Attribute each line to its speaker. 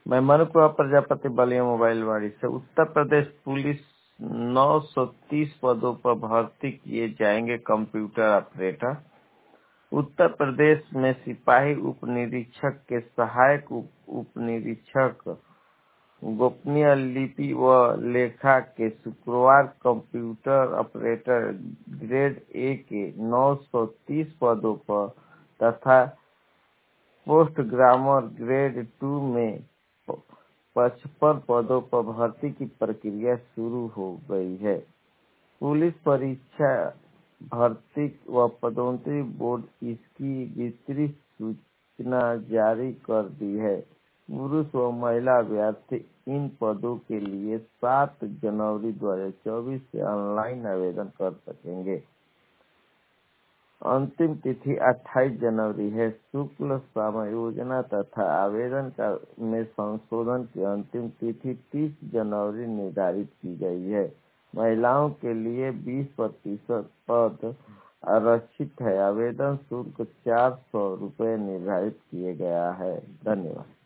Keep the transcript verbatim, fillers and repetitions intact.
Speaker 1: मैं मनुकुआ प्रजापति बलिया मोबाइल वाड़ी से। उत्तर प्रदेश पुलिस नौ सौ तीस पदों पर भर्ती किए जाएंगे कंप्यूटर ऑपरेटर। उत्तर प्रदेश में सिपाही उप निरीक्षक के सहायक उप, उप निरीक्षक गोपनीय लिपि व लेखा के शुक्रवार कंप्यूटर ऑपरेटर ग्रेड ए के नौ सौ तीस पदों पर तथा पोस्ट ग्रामर ग्रेड टू में पचपन पदों पर भर्ती की प्रक्रिया शुरू हो गई है। पुलिस परीक्षा भर्ती व पदोन्नति बोर्ड इसकी विस्तृत सूचना जारी कर दी है। पुरुष व महिला अभ्यर्थी इन पदों के लिए सात जनवरी दो हजार चौबीस से ऑनलाइन आवेदन कर सकेंगे। अंतिम तिथि अट्ठाईस जनवरी है। शुल्क समायोजन तथा आवेदन का में संशोधन की अंतिम तिथि तीस जनवरी निर्धारित की गई है। महिलाओं के लिए बीस प्रतिशत पद आरक्षित है। आवेदन शुल्क चार सौ रुपये निर्धारित किया गया है। धन्यवाद।